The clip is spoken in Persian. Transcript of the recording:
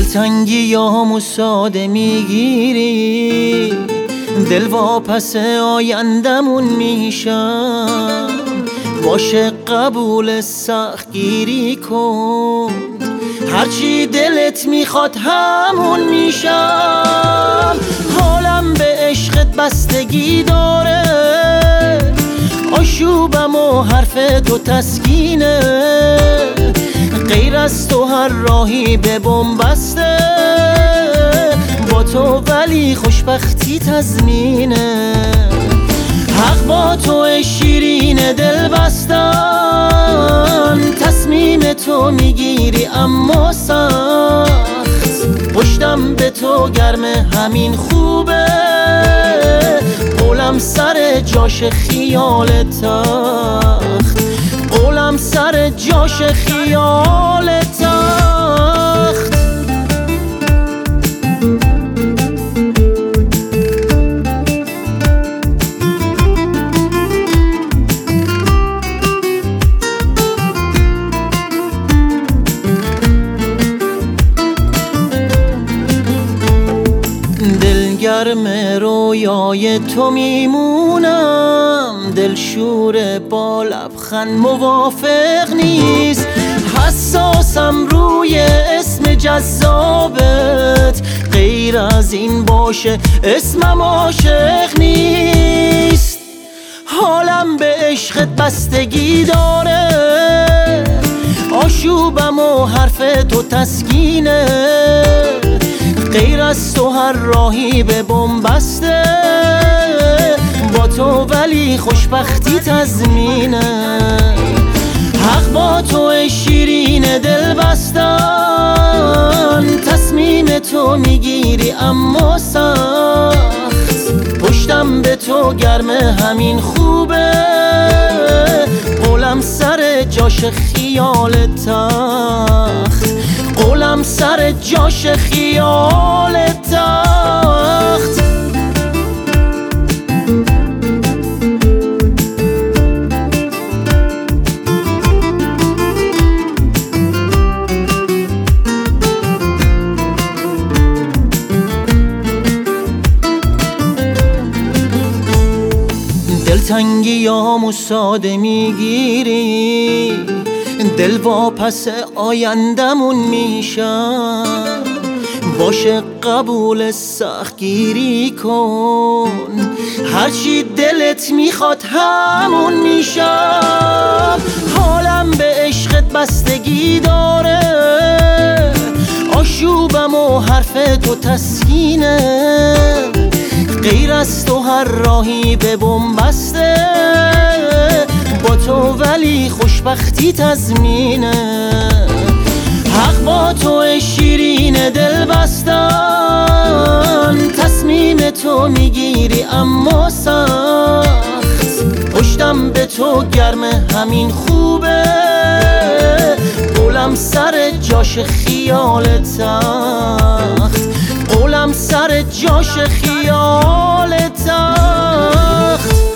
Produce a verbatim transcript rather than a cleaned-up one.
دلتنگی یا ساده میگیری، دل واپس آیندمون میشم. باشه قبول سخت گیری کن، هرچی دلت میخواد همون میشم. حالم به عشقت بستگی داره، آشوبم و حرف تو تسکینه. غیر از تو هر راهی به بم بسته، با تو ولی خوشبختی تضمینه. حق با تو شیرین دل بستن، تصمیم تو میگیری اما سخت. پشتم به تو گرمه همین خوبه، قولم سر جاش خیال تخت. قولم سر جاش خیال تخت. دلگرم رویای تو میمونم، دلشور با لبخند موافق نیست. حساسم روی اسم جذابت، غیر از این باشه اسمم عاشق نیست. حالم به عشقت بستگی داره، آشوبم و حرف تو تسکینه. غیر از تو هر راهی به بم بسته، با تو ولی خوشبختی تضمینه. حق با تو شیرین دل بستن، تصمیم تو میگیری اما سخت. پشتم به تو گرمه همین خوبه، قولم سر جاش خیال تخت. قولم سر جاش خیال تخت. دلتنگی یا ساده میگیری، دل واپس آیندمون میشم. باشه قبول سخت گیری کن، هرچی دلت میخواد همون میشم. حالم به عشقت بستگی داره، آشوبم و حرف تو تسکینه. غیر از تو هر راهی به بم بسته، با تو ولی خوشبختی تضمینه. حق با تو شیرین دل بستن، تصمیم تو میگیری اما سخت. پشتم به تو گرمه همین خوبه، قولم سر جاش خیال تخت. قولم سر جاش خیال تخت.